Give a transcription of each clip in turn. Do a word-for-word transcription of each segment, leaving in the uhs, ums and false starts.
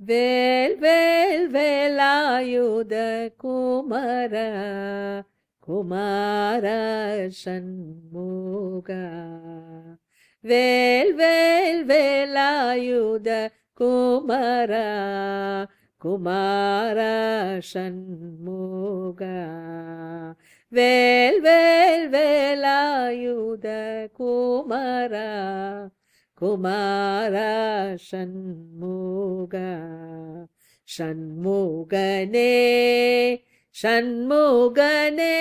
வேல் வேல் வேலாயுத குமர குமார சண்முகா. வேல் வேல் வேலாயுத குமர குமார சண்முகா. வேல் வேல் வேலாயுத குமர குமார சண்முகா. சண்முகனே சண்முகனே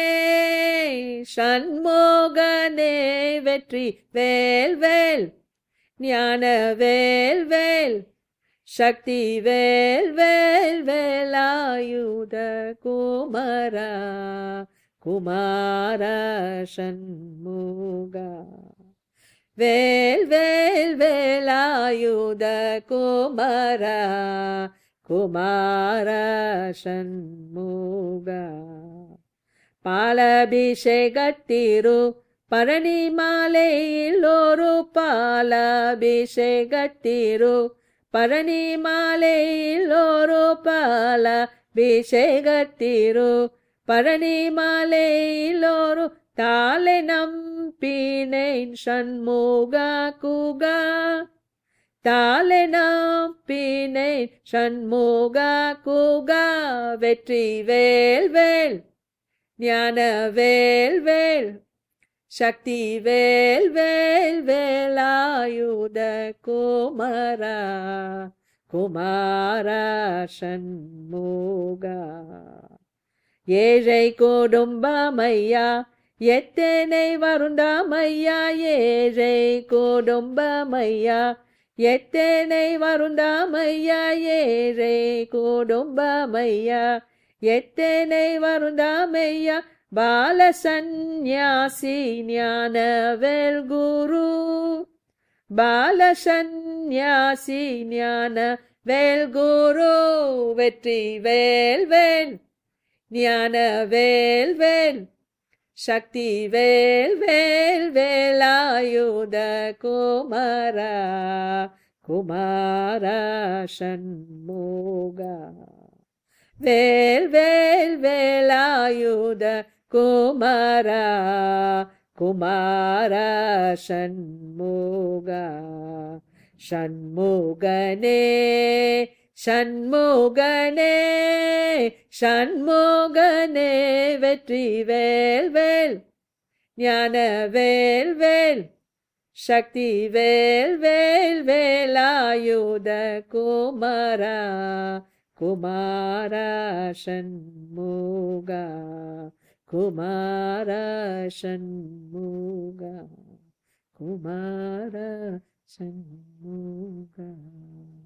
சண்முகனே வெற்றி வேல் வேல் ஞான வேல் வேல் சக்தி வேல் வேல் வேலாயுத குமரா குமார சண்முகா. வேல் வேல் வேலாயுத குமரா குமார சண்முகா. பாலாபிஷேகத்திரு பரணி மாலையில் ஒரு பாலாபிஷேகத்திரு பரணி மாலையில் ஒரு பாலாபிஷேகத்திரு பரணி மாலையில் ஒரு தாளை நம்பினேன் சண்முகா குகா. தாளை நம்பினேன் சண்முகா குகா. வெற்றி வேல் வேல் ஞான வேல் வேல் சக்தி வேல் வேல் வேலாயுத குமரா குமார சண்முகா. ஏழை குடும்பமையா எத்தனை வருண்டாமையா. ஏழை குடும்பமையா எத்தனை வருண்டாமையா. ஏழை குடும்பமையா எத்தனை வருண்டாமையா. பால சந்நியாசி ஞான வேல் குரு. பால சந்நியாசி ஞான வேல் குரு. வெற்றி வேல் வேல் ஞான வேல் வேல் சக்தி வேல் வேல் வேலாயுத குமரா குமார சண்முகா. வேல் வேல் வேலாயுத குமரா குமார சண்முகா. சண்முகனே சண்முகனே சண்முகனே வெற்றி வேல் வேல் ஞான வேல் வேல் சக்தி வேல் வேல் வேலாயுத குமரா குமார சண்முகா குமார சண்முகா குமார சண்முகா.